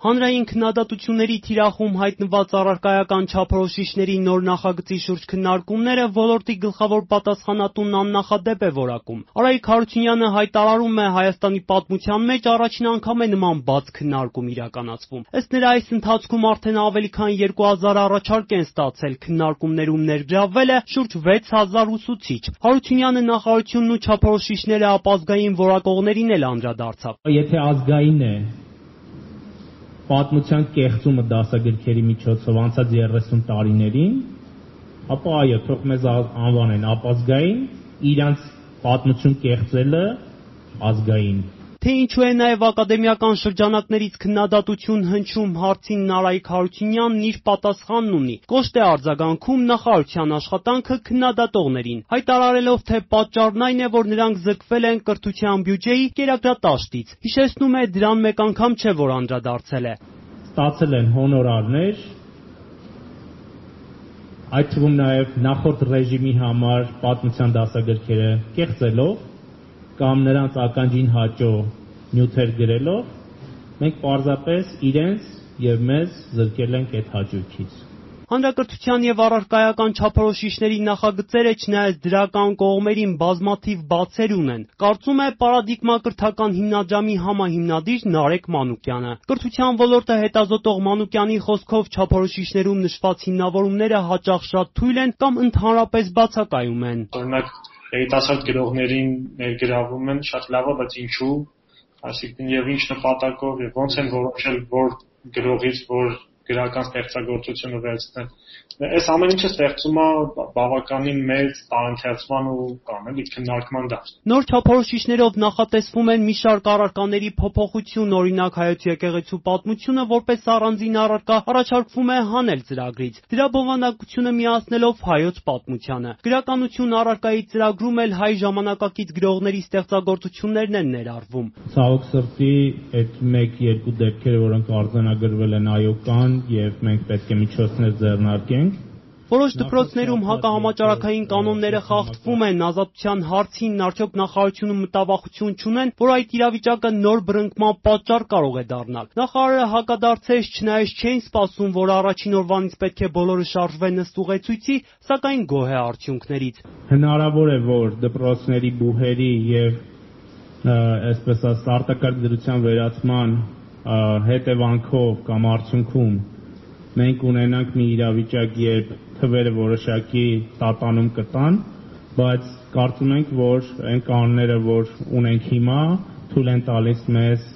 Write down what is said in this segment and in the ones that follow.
Հանրային քննադատությունների թիրախում հայտնված առարկայական չափորոշիչների նոր նախագծի շուրջ քննարկումները ոլորտի գլխավոր պատասխանատուն աննախադեպ է որակում։ Արայիկ Հարությունյանը հայտարարում է, Հայաստանի պատմության մեջ առաջին անգամ է նման բաց քննարկում իրականացվում։ Ըստ նրա, այս ընթացքում արդեն ավելի քան 2000 առաջարկ են ստացել, քննարկումներում ներգրավվել է շուրջ 6000 ուսուցիչ։ Հարությունյանը նախարարությունն ու չափորոշիչները ապազգային որակողներին էլ անդրադարձավ։ Եթե ազգային է պատմության կեղծումը դասագրքերի միջոցով անցած 30 տարիներին, ապա այո, թող մեզ անվանեն ապազգային, իրանց պատմություն կեղծելը ազգային։ Թե ինչու է նաև ակադեմիական շրջանակներից քննադատություն հնչում հարցին Արայիկ Հարությունյանն իր պատասխանն ունի։ Կոշտ է արձագանքում նախարարության աշխատանքը քննադատողներին, հայտարարելով, թե պատճառն այն է, որ նրանք զրկվել են կրթության բյուջեի կերակրատաշտից։ Հիշեցնում է, դրան մեկ անգամ չէ, որ անդրադարձել է։ Ստացել են հոնորարներ, այդ թվում նաև նախորդ ռեժիմի համար պատմության դասագրքերը կեղծելով կամ նրանց ականջին հաճո նյութեր գրելով, մենք պարզապես իրենց եւ մեզ զրկել ենք այդ հաճույքից։ Հանրակրթության եւ առարկայական չափորոշիչների նախագծերը, չնայած դրական կողմերին, բազմաթիվ բացեր ունեն, կարծում է պարադիգմա կրթական հիմնադրամի համահիմնադիր Նարեկ Մանուկյանը։ Կրթության ոլորտը հետազոտող Մանուկյանի խոսքով չափորոշիչներում նշված հիմնավորումները հաճախ շատ թույլ են կամ ընդհանրապես բացակայում են։ Օրինակ երիտասարդ գրողներին ներգրավում են, շատ լավ է, բայց ինչու, այսինքն եւ ինչ նպատակով եւ ոնց են որոշել, որ գրողից որ գրական ստեղծագործությունը վերցնել։ Այս ամեն ինչը ստեղծում է բավականին մեծ տարընթերցման ու կամ էլի քննարկման դաշտ։ Նոր չափորոշիչներով նախատեսվում են մի շարք առարկաների փոփոխություն, օրինակ հայոց եկեղեցու պատմությունը որպես առանձին առարկա առաջարկվում է հանել ծրագրից, դրա բովանդակությունը միացնելով հայոց պատմությանը։ Գրականություն առարկայի ծրագրում էլ հայ ժամանակակից գրողների ստեղծագործություններն են ներառվում։ Ցավոք սրտի այդ 1-2 դեպքերը, որոնք արձանագրվել են այո կան, եւ մենք պետք է միջոցներ ձեռնարկենք։ Որոշ դպրոցներում հակահամաճարակային կանոնները խախտվում են, ազատության հարցին արդյոք նախարարությունը մտավախություն չունեն, որ այդ իրավիճակը նոր բռնկման պատճառ կարող է դառնալ։ Նախարարը հակադարձեց, չնայած չէին սպասում, որ առաջին օրվանից պետք է բոլորը շարժվեն ըստ ուղեցույցի, սակայն գոհ է արդյունքներից։ Հնարավոր է, որ դպրոցների բուհերի եւ այսպես ասած արտակարգ դրության վերացման հետևանքով կամ արդյունքում մենք ունենանք մի իրավիճակ, երբ թվերը որոշակի տատանում կտան, բայց կարծում ենք, որ այն կանոնները, որ ունենք հիմա, թույլ են տալիս մեզ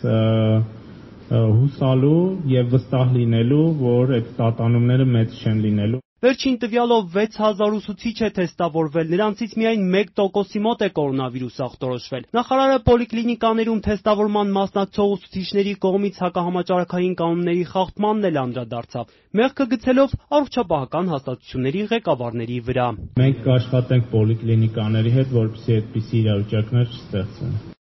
հուսալու եւ վստահ լինելու, որ այդ տատանումները մեծ չեն լինելու։ Վերջին տվյալով 6000 ուսուցիչ է թեստավորվել, նրանցից միայն 1%-ի մոտ է կորոնավիրուս ախտորոշվել։ Նախարարը պոլիկլինիկաներում թեստավորման մասնակցող ուսուցիչների կողմից հակահամաճարակային կանոնների խախտմանն էլ անդրադարձավ, մեղքը գցելով առողջապահական հաստատությունների ղեկավարների վրա։ Մենք կաշխատենք պոլիկլինիկաների հետ, որպեսզի այդպիսի իրավիճակներ չստեղծվեն։